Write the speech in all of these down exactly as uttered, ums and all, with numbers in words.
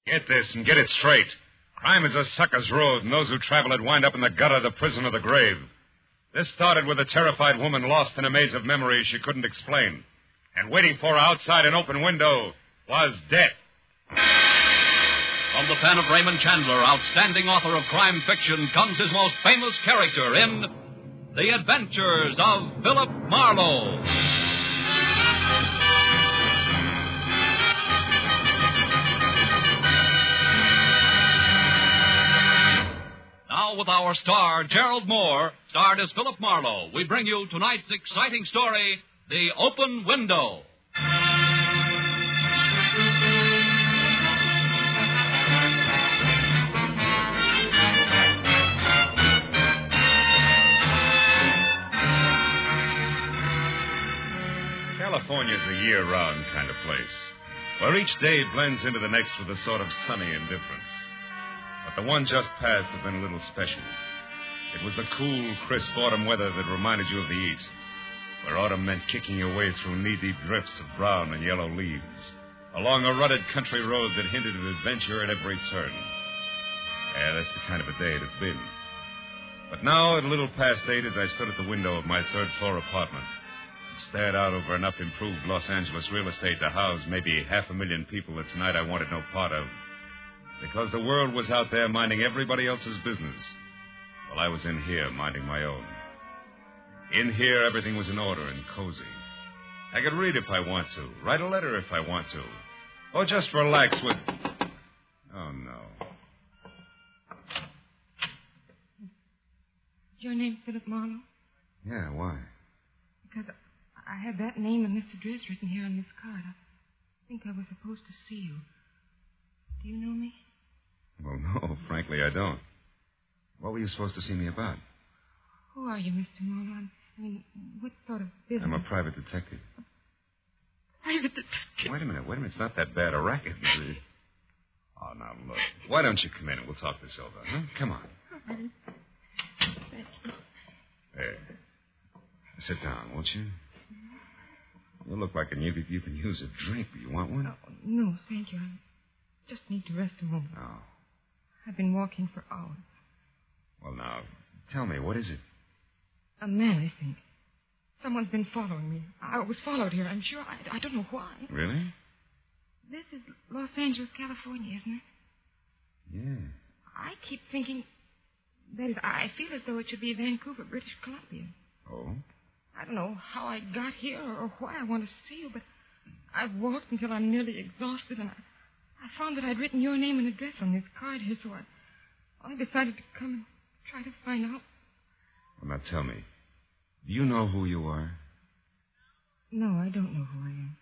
Get this and get it straight. Crime is a sucker's road, and those who travel it wind up in the gutter, the prison, or the grave. This started with a terrified woman lost in a maze of memories she couldn't explain. And waiting for her outside an open window was death. From the pen of Raymond Chandler, outstanding author of crime fiction, comes his most famous character in The Adventures of Philip Marlowe. Now with our star, Gerald Moore, starred as Philip Marlowe, we bring you tonight's exciting story, The Open Window. California's a year-round kind of place, where each day blends into the next with a sort of sunny indifference. But the one just passed had been a little special. It was the cool, crisp autumn weather that reminded you of the East, where autumn meant kicking your way through knee-deep drifts of brown and yellow leaves, along a rutted country road that hinted at adventure at every turn. Yeah, that's the kind of a day it had been. But now, at a little past eight, as I stood at the window of my third-floor apartment, stared out over enough improved Los Angeles real estate to house maybe half a million people that tonight I wanted no part of. Because the world was out there minding everybody else's business, while I was in here minding my own. In here, everything was in order and cozy. I could read if I want to, write a letter if I want to, or just relax with... Oh, no. Is your name Philip Marlowe? Yeah, why? Because I have that name and this address written here on this card. I think I was supposed to see you. Do you know me? Well, no, frankly, I don't. What were you supposed to see me about? Who are you, Mister Marlowe? I mean, what sort of business? I'm a private detective. Private detective? Wait a minute, wait a minute. It's not that bad a racket. Oh, now, look. Why don't you come in and we'll talk this over, huh? Come on. All right. Thank you. There. Sit down, won't you? You look like you could, you can use a drink. Do you want one? Oh, no, thank you. I just need to rest a moment. Oh. I've been walking for hours. Well, now, tell me, what is it? A man, I think. Someone's been following me. I was followed here, I'm sure. I, I don't know why. Really? This is Los Angeles, California, isn't it? Yeah. I keep thinking... That is, I feel as though it should be Vancouver, British Columbia. Oh? I don't know how I got here or why I want to see you, but I've walked until I'm nearly exhausted, and I, I found that I'd written your name and address on this card here, so I, I decided to come and try to find out. Well, now tell me, do you know who you are? No, I don't know who I am.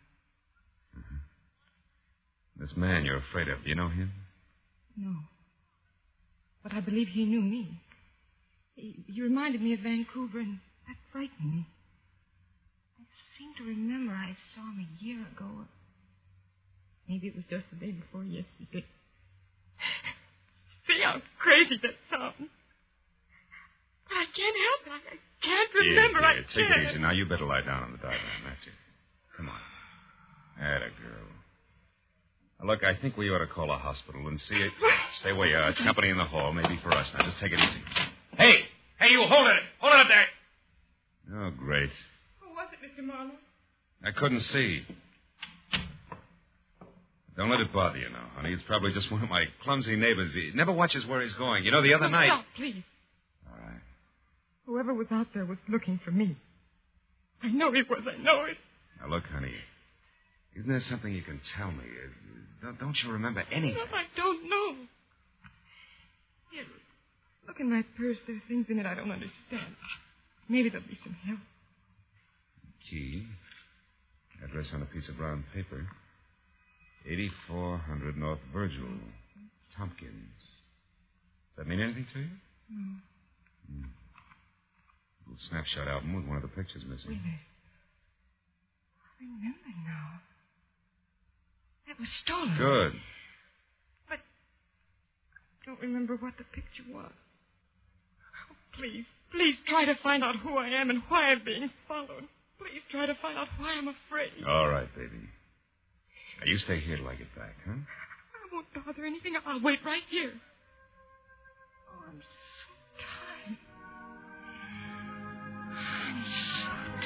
Mm-hmm. This man you're afraid of, do you know him? No. But I believe he knew me. He, he reminded me of Vancouver, and that frightened me. I seem to remember I saw him a year ago. Maybe it was just the day before yesterday. See how crazy that sounds. But I can't help it. I, I can't remember. Yeah, yeah, I take can't. it easy. Now, you better lie down on the divan. That's it. Come on. Atta girl. Now, look, I think we ought to call a hospital and see it. Stay where you are. It's company in the hall. Maybe for us. Now, just take it easy. Hey! Hey, you! Hold it! Hold it up there! Oh, great. Who was it, Mister Marlowe? I couldn't see. Don't let it bother you now, honey. It's probably just one of my clumsy neighbors. He never watches where he's going. You know, the other oh, night... Stop, please. All right. Whoever was out there was looking for me. I know he was. I know it. Now, look, honey. Isn't there something you can tell me? Don't, don't you remember anything? No, I don't know. Here, look in my purse. There are things in it I don't understand. Maybe there'll be some help. Key. Address on a piece of brown paper. eighty-four hundred North Virgil. Tompkins. Does that mean anything to you? No. Hmm. A little snapshot album with one of the pictures missing. Wait a minute. I remember now. That was stolen. Good. But I don't remember what the picture was. Oh, please, please try to find out who I am and why I'm being followed. Please try to find out why I'm afraid. All right, baby. Now, you stay here till I get back, huh? I'm won't bother anything. I'll wait right here. Oh, I'm so tired. I'm so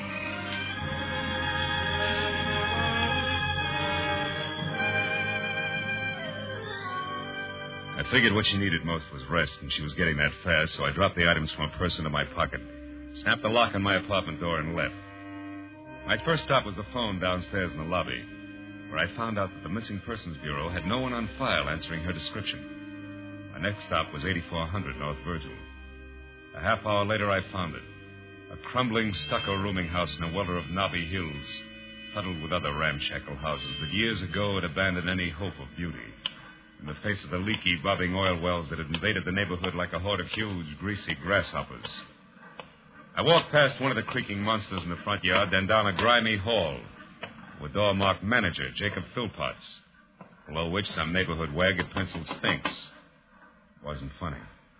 I figured what she needed most was rest, and she was getting that fast, so I dropped the items from her purse into my pocket, snapped the lock on my apartment door, and left. My first stop was the phone downstairs in the lobby, where I found out that the Missing Persons Bureau had no one on file answering her description. My next stop was eighty-four hundred North Virgil. A half hour later, I found it. A crumbling stucco rooming house in a welter of knobby hills, huddled with other ramshackle houses that years ago had abandoned any hope of beauty in the face of the leaky, bobbing oil wells that had invaded the neighborhood like a horde of huge, greasy grasshoppers. I walked past one of the creaking monsters in the front yard, then down a grimy hall with door marked Manager Jacob Philpotts, below which some neighborhood wag had penciled Sphinx. Wasn't funny.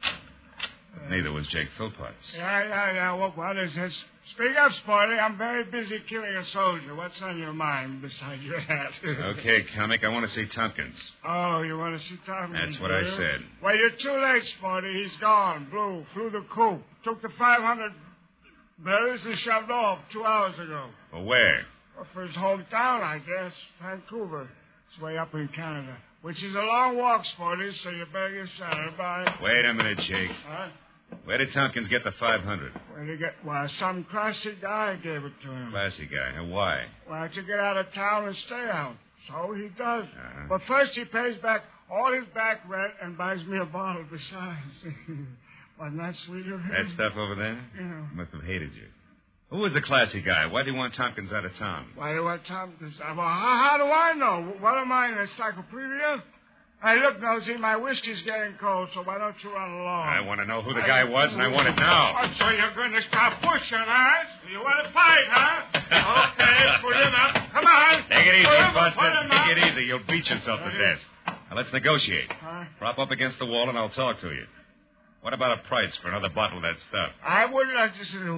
But neither was Jake Philpotts. Yeah, yeah, yeah. What, what is this? Speak up, Sporty. I'm very busy killing a soldier. What's on your mind besides your hat? Okay, comic. I want to see Tompkins. Oh, you want to see Tompkins? That's what I said. Well, you're too late, Sporty. He's gone. Blew. Flew the coop. Took the five hundred berries and shoved off two hours ago. Well, where? Well, for his hometown, I guess. Vancouver. It's way up in Canada. Which is a long walk, Sporty, so you better get started. Bye. Wait a minute, Jake. Huh? Where did Tompkins get the five hundred? Where did he get? Well, some classy guy gave it to him. Classy guy. And why? Well, to get out of town and stay out. So he does. Uh-huh. But first he pays back all his back rent and buys me a bottle besides. Wasn't that sweet of him? That stuff over there? Yeah. He must have hated you. Who was the classy guy? Why do you want Tompkins out of town? Why do you want Tompkins? Well, how, how do I know? What am I, an encyclopedia? Hey, look, Nosy, my whiskey's getting cold, so why don't you run along? I want to know who the guy was, and I want it now. Oh, so you're going to stop pushing, huh? You want to fight, huh? Okay, put him up. Come on. Take it easy, Put him- Buster. put him Take up. it easy. You'll beat yourself to death. Now, let's negotiate. Huh? Prop up against the wall, and I'll talk to you. What about a price for another bottle of that stuff? I wouldn't like to see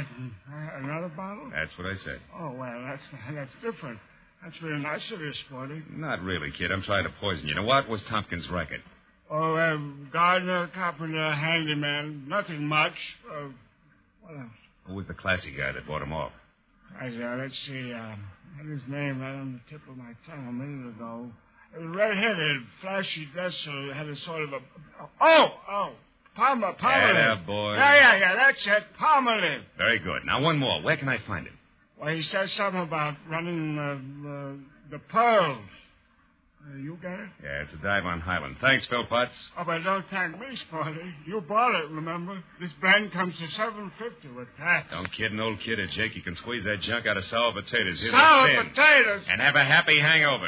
another bottle. That's what I said. Oh, well, that's that's different. That's really nice of you, Sporty. Not really, kid. I'm trying to poison you. Now, what was Tompkins' racket? Oh, um, gardener, carpenter, handyman, nothing much. Uh, what else? Who was the classy guy that bought him off? I, uh, let's see. Uh, I had his name right on the tip of my tongue a minute ago. It was red-headed, flashy dress, so it had a sort of a... Oh, oh, Palmer, Palmer. Yeah, boy. Yeah, yeah, yeah, that's it, Palmerley. Very good. Now, one more. Where can I find him? Well, he says something about running uh, uh, the pearls. Uh, you get it? Yeah, it's a dive on Highland. Thanks, Philpotts. Oh, but don't thank me, Sporty. You bought it, remember? This brand comes to seven fifty with tax. Don't kid an old kid, Jake. You can squeeze that junk out of sour potatoes. Here's Sour a tin. potatoes. And have a happy hangover.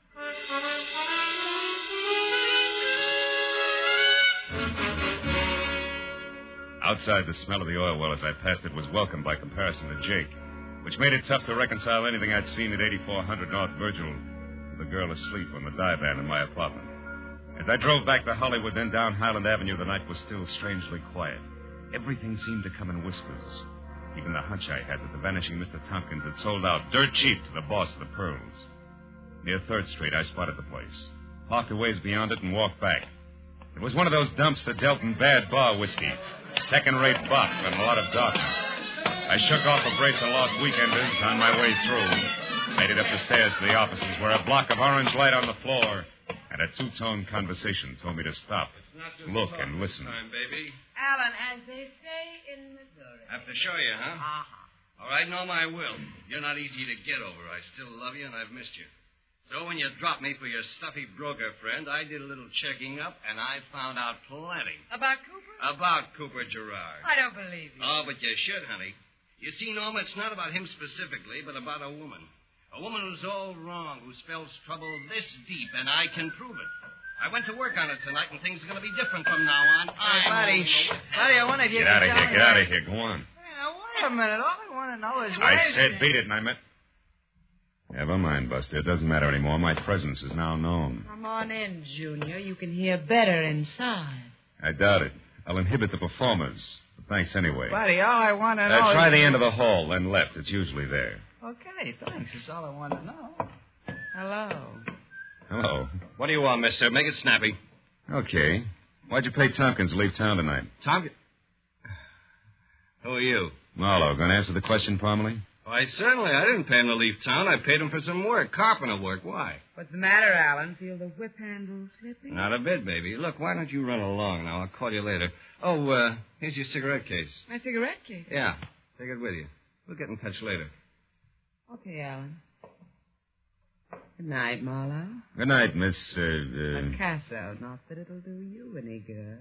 Outside, the smell of the oil well as I passed it was welcome by comparison to Jake, which made it tough to reconcile anything I'd seen at eighty-four hundred North Virgil with the girl asleep on the divan in my apartment. As I drove back to Hollywood, then down Highland Avenue, the night was still strangely quiet. Everything seemed to come in whispers. Even the hunch I had that the vanishing Mister Tompkins had sold out dirt cheap to the boss of the Pearls. Near third Street, I spotted the place, parked a ways beyond it, and walked back. It was one of those dumps that dealt in bad bar whiskey, second-rate buck, and a lot of darkness. I shook off a brace of lost weekenders on my way through, made it up the stairs to the offices where a block of orange light on the floor and a two-tone conversation told me to stop, look, and listen. Time, baby. Alan, as they say in Missouri. Have to show you, huh? Uh-huh. All right, no, I will. You're not easy to get over. I still love you, and I've missed you. So when you dropped me for your stuffy broker friend, I did a little checking up, and I found out plenty. About Cooper? About Cooper Gerard. I don't believe you. Oh, but you should, honey. You see, Norma, it's not about him specifically, but about a woman. A woman who's all wrong, who spells trouble this deep, and I can prove it. I went to work on it tonight, and things are going to be different from now on. Hey, buddy, shh. Buddy, I wanted you Get to out of tell here, me get that- out of here. Go on. Now, wait a minute. All I want to know is... I where's said the- beat it, and I meant... Never mind, Buster. It doesn't matter anymore. My presence is now known. Come on in, Junior. You can hear better inside. I doubt it. I'll inhibit the performers. But thanks anyway. Buddy, all I want to know Uh, is... try the end of the hall, then left. It's usually there. Okay, thanks. That's all I want to know. Hello. Hello. What do you want, mister? Make it snappy. Okay. Why'd you pay Tompkins to leave town tonight? Tompkins? Who are you? Marlowe, going to answer the question, Parmalee? Why, certainly. I didn't pay him to leave town. I paid him for some work, carpenter work. Why? What's the matter, Alan? Feel the whip handle slipping? Not a bit, baby. Look, why don't you run along now? I'll call you later. Oh, uh, here's your cigarette case. My cigarette case? Yeah. Take it with you. We'll get in touch later. Okay, Alan. Good night, Marlowe. Good night, Miss, uh... uh... Picasso. Not that it'll do you any good.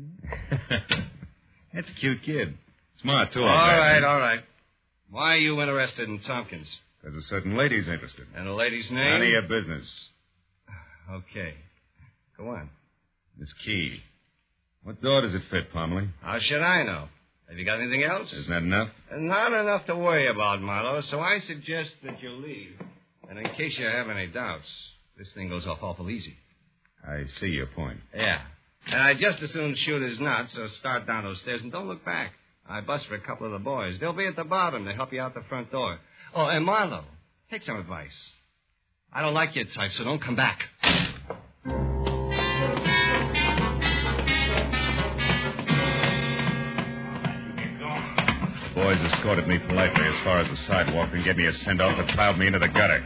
That's a cute kid. Smart, too. All right, all right. Why are you interested in Tompkins? There's a certain lady's interested. And the lady's name? None of your business. Okay. Go on. Miss Key. What door does it fit, Parmalee? How should I know? Have you got anything else? Isn't that enough? Not enough to worry about, Marlowe, so I suggest that you leave. And in case you have any doubts, this thing goes off awful easy. I see your point. Yeah. And I'd just as soon shoot as not, so start down those stairs and don't look back. I bust for a couple of the boys. They'll be at the bottom to help you out the front door. Oh, and Marlowe, take some advice. I don't like your type, so don't come back. The boys escorted me politely as far as the sidewalk and gave me a send-off that plowed me into the gutter.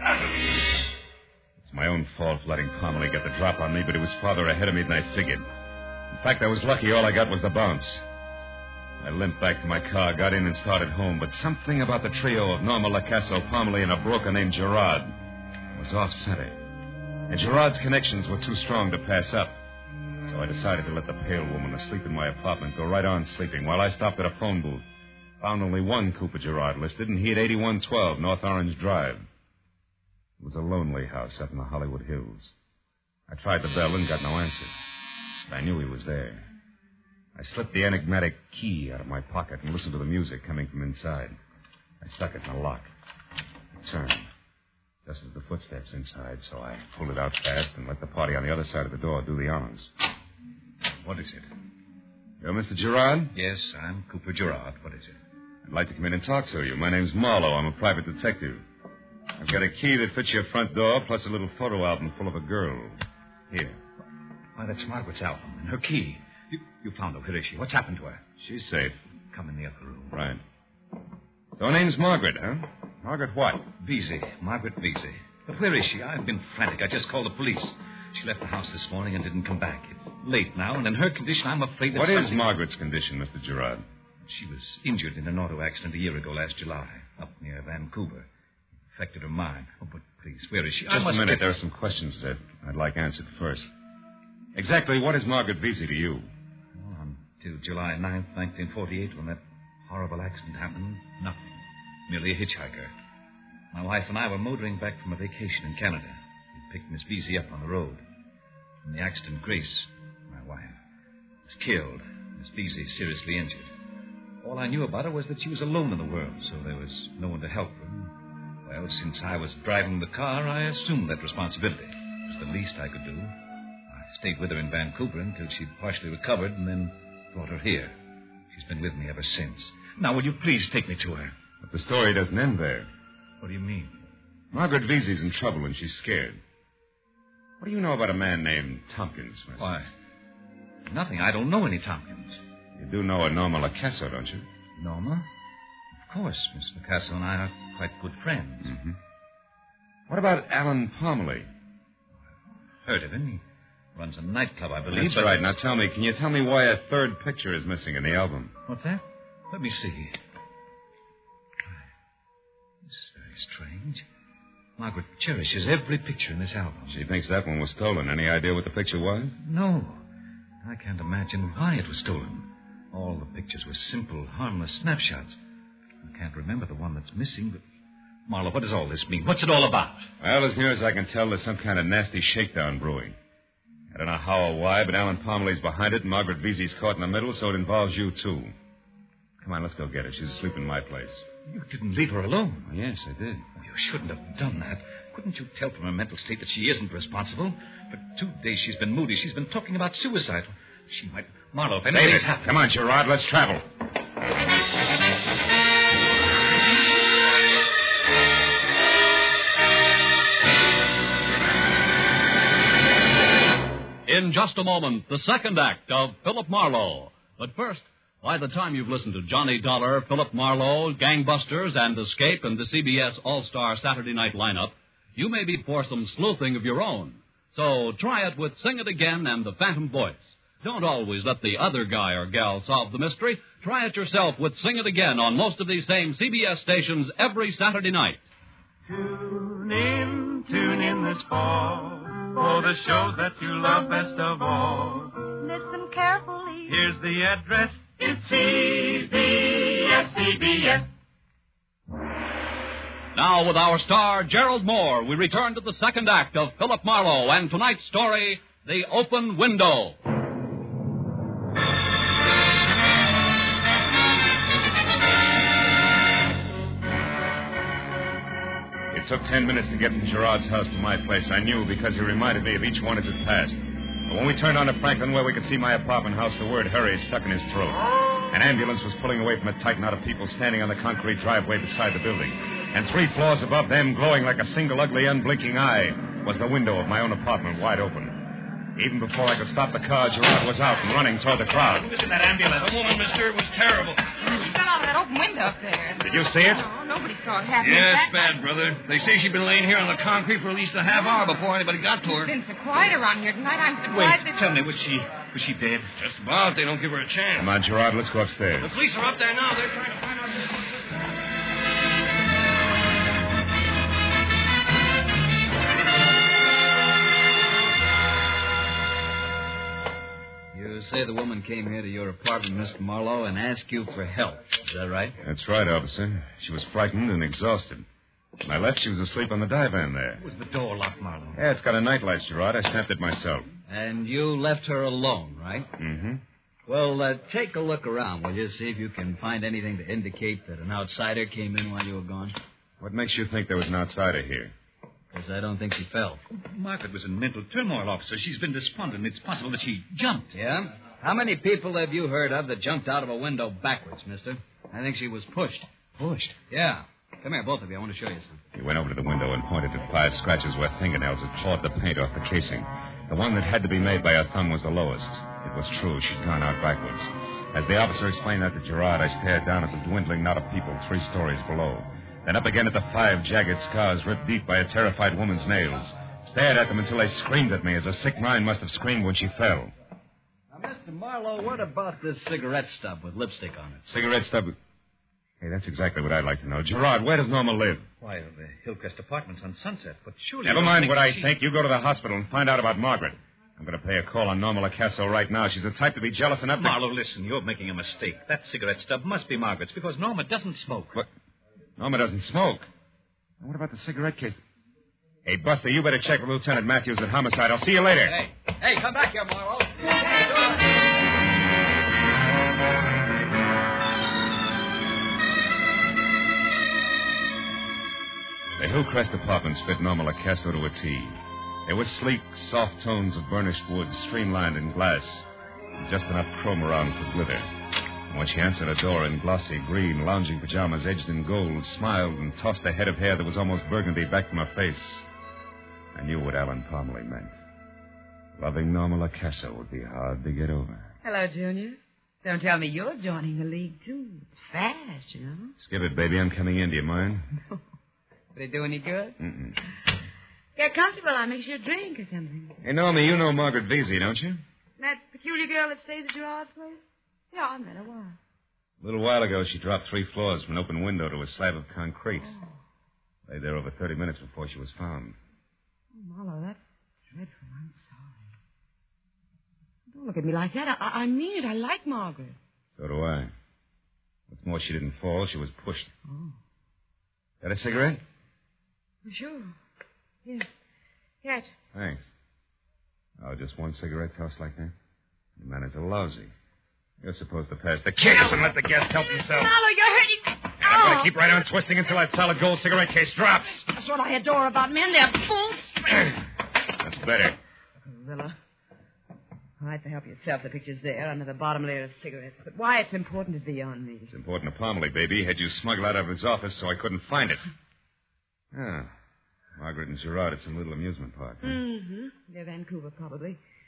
It's my own fault for letting Parmalee get the drop on me, but he was farther ahead of me than I figured. In fact, I was lucky all I got was the bounce. I limped back to my car, got in and started home, but something about the trio of Norma Lacasso, Parmalee, and a broker named Gerard was off-center. And Gerard's connections were too strong to pass up. So I decided to let the pale woman asleep in my apartment go right on sleeping while I stopped at a phone booth. Found only one Cooper Gerard listed, and he had eighty-one twelve North Orange Drive. It was a lonely house up in the Hollywood Hills. I tried the bell and got no answer. But I knew he was there. I slipped the enigmatic key out of my pocket and listened to the music coming from inside. I stuck it in the lock. It turned, just as the footsteps inside, so I pulled it out fast and let the party on the other side of the door do the honors. What is it? You're Mister Gerard? Yes, I'm Cooper Gerard. What is it? I'd like to come in and talk to you. My name's Marlowe. I'm a private detective. I've got a key that fits your front door, plus a little photo album full of a girl. Here. Why, that's Margaret's album and her key. You, you found her. Where is she? What's happened to her? She's safe. Come in the other room. Right. So her name's Margaret, huh? Margaret what? Vesey. Margaret Vesey. But where is she? I've been frantic. I just called the police. She left the house this morning and didn't come back. It's late now, and in her condition, I'm afraid that What something... is Margaret's condition, Mister Gerard? She was injured in an auto accident a year ago last July, up near Vancouver. It affected her mind. Oh, but please, where is she? Just I must a minute. Get... There are some questions that I'd like answered first. Exactly what is Margaret Vesey to you? Well, until July ninth, nineteen forty-eight, when that horrible accident happened, nothing. Merely a hitchhiker. My wife and I were motoring back from a vacation in Canada. We picked Miss Vesey up on the road. In the accident, Grace, my wife, was killed. Miss Vesey seriously injured. All I knew about her was that she was alone in the world, so there was no one to help her. Well, since I was driving the car, I assumed that responsibility. It was the least I could do. I stayed with her in Vancouver until she'd partially recovered and then brought her here. She's been with me ever since. Now, will you please take me to her? But the story doesn't end there. What do you mean? Margaret Vesey's in trouble and she's scared. What do you know about a man named Tompkins, for instance? Why? Nothing. I don't know any Tompkins. You do know a Norma Lacasso, don't you? Norma? Of course. Miss Lacasso and I are quite good friends. Mm-hmm. What about Alan Parmalee? Heard of him. He runs a nightclub, I believe. That's but... right. Now tell me, can you tell me why a third picture is missing in the album? What's that? Let me see. This is very strange. Margaret cherishes every picture in this album. She thinks that one was stolen. Any idea what the picture was? No. I can't imagine why it was stolen. All the pictures were simple, harmless snapshots. I can't remember the one that's missing, but... Marlowe, what does all this mean? What's it all about? Well, as near as I can tell, there's some kind of nasty shakedown brewing. I don't know how or why, but Alan Parmalee's behind it, and Margaret Vesey's caught in the middle, so it involves you, too. Come on, let's go get her. She's asleep in my place. You didn't leave her alone. Oh, yes, I did. Oh, you shouldn't have done that. Couldn't you tell from her mental state that she isn't responsible? For two days she's been moody. She's been talking about suicide. She might... Marlowe, if anything's happened... Come on, Gerard, let's travel. In just a moment, the second act of Philip Marlowe. But first, by the time you've listened to Johnny Dollar, Philip Marlowe, Gangbusters, and Escape and the C B S All-Star Saturday Night lineup, you may be for some sleuthing of your own. So try it with Sing It Again and the Phantom Voice. Don't always let the other guy or gal solve the mystery. Try it yourself with Sing It Again on most of these same C B S stations every Saturday night. Tune in, tune in this fall for the shows that you love best of all. Listen carefully. Here's the address. It's C B S, C B S. Now, with our star, Gerald Moore, we return to the second act of Philip Marlowe and tonight's story, The Open Window. It took ten minutes to get from Gerard's house to my place. I knew because he reminded me of each one as it passed. But when we turned onto Franklin where we could see my apartment house, the word hurry stuck in his throat. An ambulance was pulling away from a tight knot of people standing on the concrete driveway beside the building. And three floors above them, glowing like a single ugly, unblinking eye, was the window of my own apartment wide open. Even before I could stop the car, Gerard was out and running toward the crowd. Listen, that ambulance. The woman, mister, it was terrible. She fell out of that open window up there. Did you see it? No, nobody saw it happen. Yeah, it's bad, brother. They say she'd been laying here on the concrete for at least a half hour before anybody got to her. It's been so quiet around here tonight. I'm Wait, surprised that... tell me, was she was she dead? Just about. They don't give her a chance. Come on, Gerard, let's go upstairs. The police are up there now. They're trying to find out... You say the woman came here to your apartment, Mister Marlowe, and asked you for help. Is that right? That's right, officer. She was frightened and exhausted. When I left, she was asleep on the divan there. Was the door locked, Marlowe? Yeah, it's got a nightlight, Gerard. I snapped it myself. And you left her alone, right? Mm-hmm. Well, uh, take a look around, will you? See if you can find anything to indicate that an outsider came in while you were gone. What makes you think there was an outsider here? Because I don't think she fell. Margaret was in mental turmoil, officer. She's been despondent. It's possible that she jumped. Yeah? How many people have you heard of that jumped out of a window backwards, mister? I think she was pushed. Pushed? Yeah. Come here, both of you. I want to show you something. He went over to the window and pointed at five scratches where fingernails had clawed the paint off the casing. The one that had to be made by her thumb was the lowest. It was true. She'd gone out backwards. As the officer explained that to Gerard, I stared down at the dwindling knot of people three stories below. Then up again at the five jagged scars ripped deep by a terrified woman's nails. Stared at them until they screamed at me as a sick mind must have screamed when she fell. Now, Mister Marlowe, what about this cigarette stub with lipstick on it? Cigarette stub... Hey, that's exactly what I'd like to know. Gerard, where does Norma live? Why, the Hillcrest Apartments on Sunset. But surely... Never you don't mind think what I she... think. You go to the hospital and find out about Margaret. I'm going to pay a call on Norma Lacasso right now. She's the type to be jealous enough to... Marlowe, listen. You're making a mistake. That cigarette stub must be Margaret's because Norma doesn't smoke. What? Norma doesn't smoke. And what about the cigarette case? Hey, Buster, you better check with Lieutenant Matthews at Homicide. I'll see you later. Hey, hey, come back here, Marlowe. The Hillcrest Apartments fit Norma Lacasso to a T. There were sleek, soft tones of burnished wood, streamlined in glass, and just enough chrome around for glitter. And when she answered a door in glossy green, lounging pajamas edged in gold, smiled and tossed a head of hair that was almost burgundy back from her face, I knew what Alan Parmalee meant. Loving Norma Lacasso would be hard to get over. Hello, Junior. Don't tell me you're joining the league, too. It's fast, you know. Skip it, baby. I'm coming in. Do you mind? Would it do any good? Mm-mm. Get comfortable. I'll mix you a drink or something. Hey, Norma, you know Margaret Vesey, don't you? That peculiar girl that stays at Gerard's place? Yeah, I met her once. A little while ago, she dropped three floors from an open window to a slab of concrete. Oh. Lay there over thirty minutes before she was found. Oh, Marlowe, that's dreadful. I'm sorry. Don't look at me like that. I, I mean it. I like Margaret. So do I. What's more, she didn't fall. She was pushed. Oh. Got a cigarette? Sure. Yes. Yes. Thanks. Oh, just one cigarette tossed like that? Your manners are lousy. You're supposed to pass the kickers and let the guest help himself. Marlowe, you're hurting. And I'm going to keep right on twisting until that solid gold cigarette case drops. That's what I adore about men. They're fools. That's better. Rilla. All right, to help yourself. The picture's there under the bottom layer of cigarettes. But why it's important is beyond me. It's important to Parmalee, baby. Had you smuggled out of his office so I couldn't find it. Ah. Margaret and Gerard at some little amusement park. Huh? Mm-hmm. They're Vancouver, probably.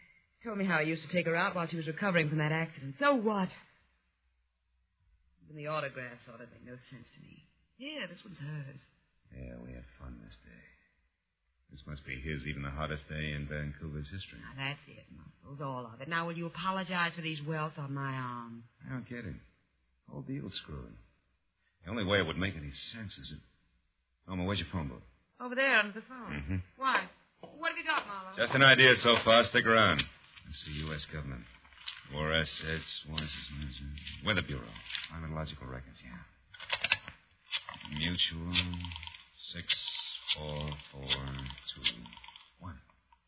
Told me how he used to take her out while she was recovering from that accident. So what? Even the autographs ought to make no sense to me. Yeah, this one's hers. Yeah, we had fun this day. This must be his, even the hottest day in Vancouver's history. Now, that's it, Muscles, all of it. Now, will you apologize for these welts on my arm? I don't get it. The whole deal's screwed. The only way it would make any sense is if... Norma, where's your phone book? Over there under the phone. Mm-hmm. Why? What have you got, Marlowe? Just an idea so far. Stick around. Let's see, U S government. War assets, war assets, Weather Bureau. Climatological records, yeah. Mutual, six, four, four, two, one.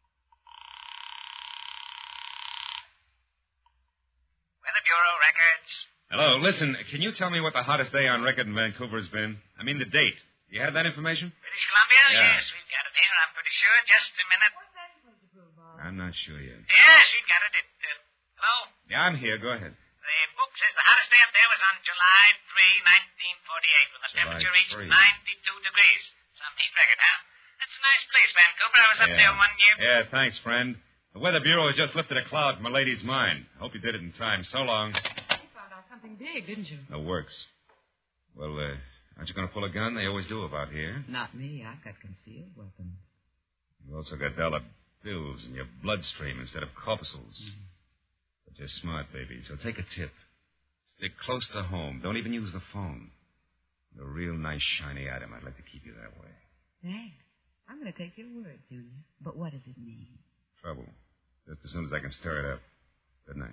Weather Bureau records. Hello, listen, can you tell me what the hottest day on record in Vancouver has been? I mean the date. You have that information? British Columbia? Yeah. Yes, we've got it here, I'm pretty sure. Just a minute. What's that supposed to prove, Bob? I'm not sure yet. Yes, we've got it. it uh, hello? Yeah, I'm here. Go ahead. The book says the hottest day up there was on July third, nineteen forty-eight, when the July temperature reached three. ninety-two degrees. Some heat record, huh? That's a nice place, Vancouver. I was up Yeah. there one year. Yeah, thanks, friend. The Weather Bureau has just lifted a cloud from a lady's mind. Hope you did it in time. So long. You found out something big, didn't you? No works. Well, uh, aren't you going to pull a gun? They always do about here. Not me. I've got concealed weapons. You've also got dollar bills in your bloodstream instead of corpuscles. Mm-hmm. But you're smart, baby, so take a tip. Stick close to home. Don't even use the phone. A real nice, shiny item. I'd like to keep you that way. Thanks. I'm going to take your word, Junior. But what does it mean? Trouble. Just as soon as I can stir it up. Good night.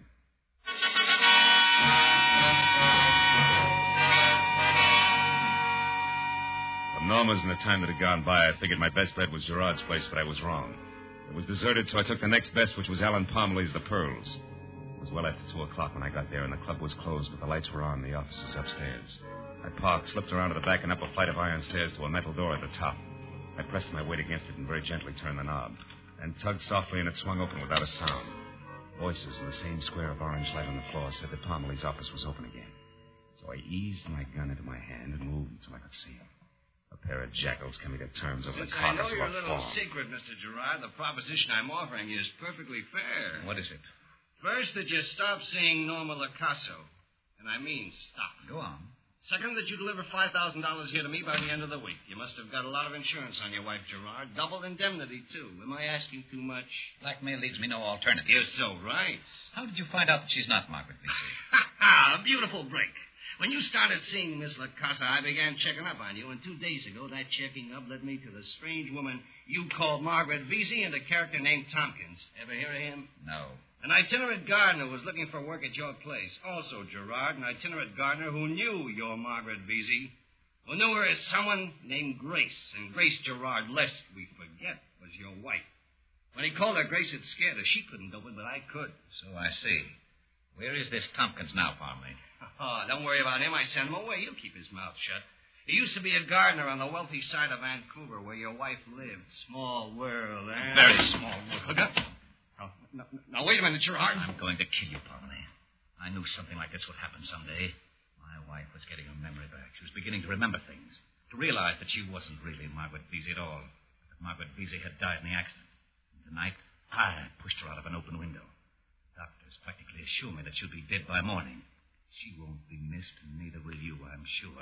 From Norma's and the time that had gone by, I figured my best bet was Gerard's place, but I was wrong. It was deserted, so I took the next best, which was Alan Parmley's The Pearls. It was well after two o'clock when I got there, and the club was closed, but the lights were on in the offices upstairs. I parked, slipped around to the back and up a flight of iron stairs to a metal door at the top. I pressed my weight against it and very gently turned the knob. Then tugged softly, and it swung open without a sound. Voices in the same square of orange light on the floor said that Parmley's office was open again. So I eased my gun into my hand and moved until I could see him. A pair of jackals coming to terms over Since the I know carcass of your a little fawn. secret, Mister Gerard, the proposition I'm offering is perfectly fair. What is it? First, that you stop seeing Norma Lacasso. And I mean stop. Go on. Second, that you deliver five thousand dollars here to me by the end of the week. You must have got a lot of insurance on your wife, Gerard. Double indemnity, too. Am I asking too much? Blackmail leaves me no alternative. You're so right. How did you find out that she's not Margaret Vesey? Ha ha! A beautiful break. When you started seeing Miss LaCasa, I began checking up on you, and two days ago, that checking up led me to the strange woman you called Margaret Vesey and a character named Tompkins. Ever hear of him? No. An itinerant gardener was looking for work at your place. Also, Gerard, an itinerant gardener who knew your Margaret Vesey, who knew her as someone named Grace. And Grace Gerard, lest we forget, was your wife. When he called her Grace, it scared her. She couldn't open, but I could. So I see. Where is this Tompkins now, Parmley? Oh, don't worry about him. I sent him away. He'll keep his mouth shut. He used to be a gardener on the wealthy side of Vancouver where your wife lived. Small world, eh? Very small world. Oh, no, now, wait a minute, Gerard. I'm going to kill you, Parmley. I knew something like this would happen someday. My wife was getting her memory back. She was beginning to remember things, to realize that she wasn't really Margaret Vesey at all, that Margaret Vesey had died in the accident. And tonight, I pushed her out of an open window. Doctors practically assure me that she'll be dead by morning. She won't be missed, and neither will you, I'm sure.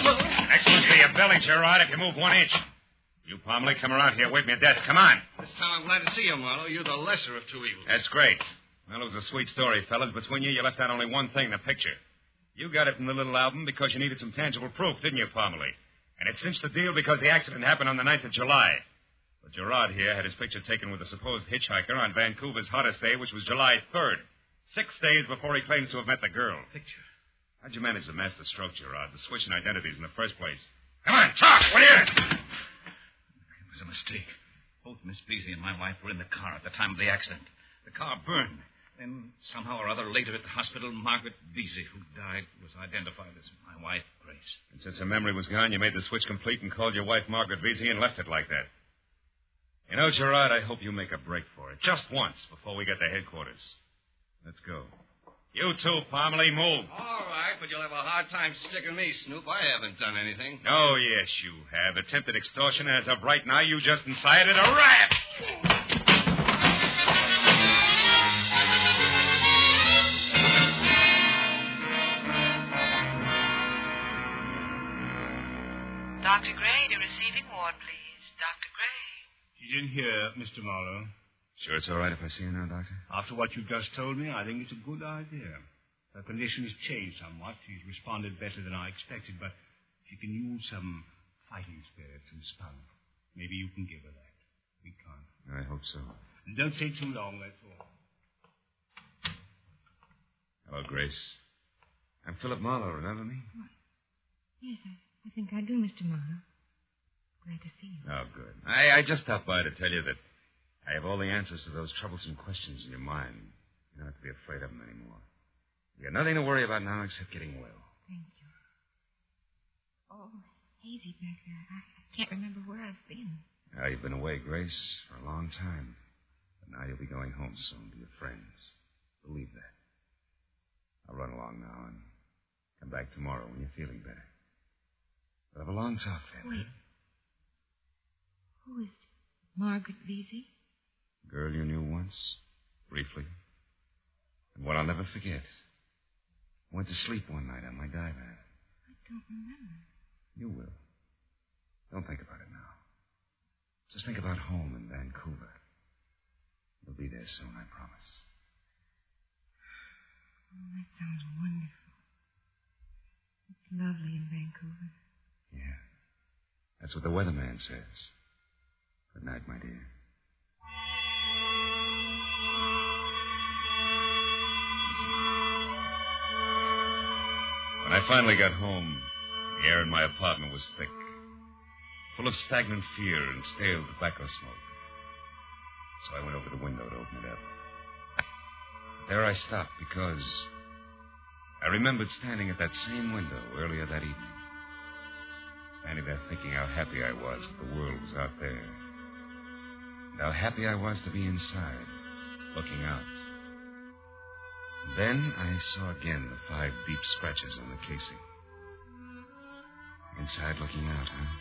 Excuse me, your belly, Gerard, if you move one inch. You, Parmley, come around here. Wait me a desk. Come on. This time I'm glad to see you, Marlowe. You're the lesser of two evils. That's great. Well, it was a sweet story, fellas. Between you, you left out only one thing, the picture. You got it from the little album because you needed some tangible proof, didn't you, Parmley? And it cinched the deal because the accident happened on the ninth of July. But Gerard here had his picture taken with a supposed hitchhiker on Vancouver's hottest day, which was July third. Six days before he claims to have met the girl. Picture? How'd you manage the master stroke, Gerard? The switch in identities in the first place? Come on, talk! What are you... It was a mistake. Both Miss Vesey and my wife were in the car at the time of the accident. The car burned. Then, somehow or other, later at the hospital, Margaret Vesey, who died, was identified as my wife, Grace. And since her memory was gone, you made the switch complete and called your wife Margaret Vesey and left it like that. You know, Gerard, I hope you make a break for it. Just once before we get to headquarters. Let's go. You too, Parmley, move. All right, but you'll have a hard time sticking me, Snoop. I haven't done anything. Oh, yes, you have. Attempted extortion, and as of right now, you just incited a rat. She's in here, Mister Marlowe. Sure it's all right if I see her now, Doctor? After what you've just told me, I think it's a good idea. Her condition has changed somewhat. She's responded better than I expected, but she can use some fighting spirits and spunk. Maybe you can give her that. We can't. I hope so. And don't stay too long, that's all. Hello, Grace. I'm Philip Marlowe, remember me? What? Yes, I, I think I do, Mister Marlowe. Glad to see you. Oh, good. I, I just stopped by to tell you that I have all the answers to those troublesome questions in your mind. You don't have to be afraid of them anymore. You got nothing to worry about now except getting well. Thank you. Oh, hazy back there. I, I can't remember where I've been. Now, you've been away, Grace, for a long time. But now you'll be going home soon to your friends. Believe that. I'll run along now and come back tomorrow when you're feeling better. We'll have a long talk then. Wait. Who is Margaret Vesey? Girl you knew once, briefly. And what I'll never forget. I went to sleep one night on my divan. I don't remember. You will. Don't think about it now. Just think about home in Vancouver. You'll be there soon, I promise. Oh, that sounds wonderful. It's lovely in Vancouver. Yeah. That's what the weatherman says. Good night, my dear. When I finally got home, the air in my apartment was thick, full of stagnant fear and stale tobacco smoke. So I went over the window to open it up. There I stopped because I remembered standing at that same window earlier that evening. Standing there thinking how happy I was that the world was out there. And how happy I was to be inside, looking out. And then I saw again the five deep scratches on the casing. Inside looking out, huh?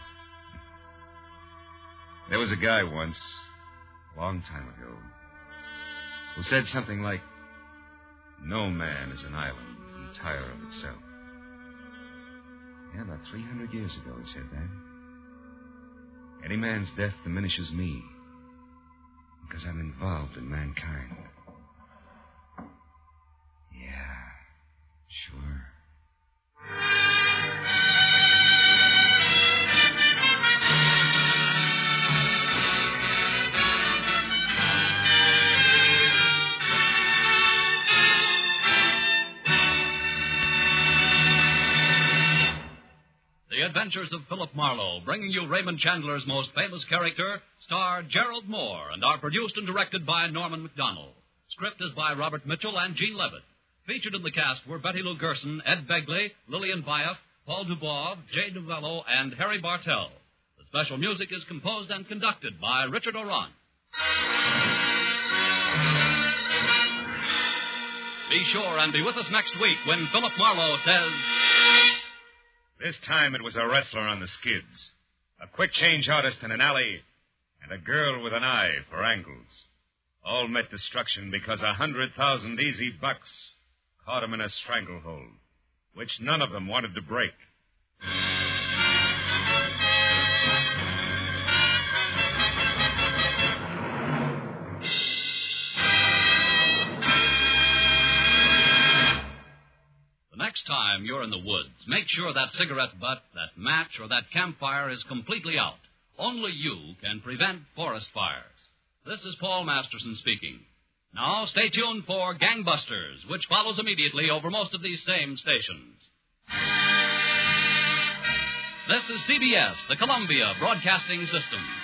There was a guy once, a long time ago, who said something like, "No man is an island entire of itself." Yeah, about three hundred years ago he said that. Any man's death diminishes me because I'm involved in mankind. Yeah, sure. The Adventures of Philip Marlowe, bringing you Raymond Chandler's most famous character, star Gerald Moore, and are produced and directed by Norman MacDonald. Script is by Robert Mitchell and Gene Levitt. Featured in the cast were Betty Lou Gerson, Ed Begley, Lillian Buyeff, Paul Dubois, Jay Novello, and Harry Bartell. The special music is composed and conducted by Richard Oran. Be sure and be with us next week when Philip Marlowe says... This time it was a wrestler on the skids, a quick change artist in an alley, and a girl with an eye for angles. All met destruction because a hundred thousand easy bucks caught him in a stranglehold, which none of them wanted to break. Next time you're in the woods, make sure that cigarette butt, that match, or that campfire is completely out. Only you can prevent forest fires. This is Paul Masterson speaking. Now, stay tuned for Gangbusters, which follows immediately over most of these same stations. This is C B S, the Columbia Broadcasting System.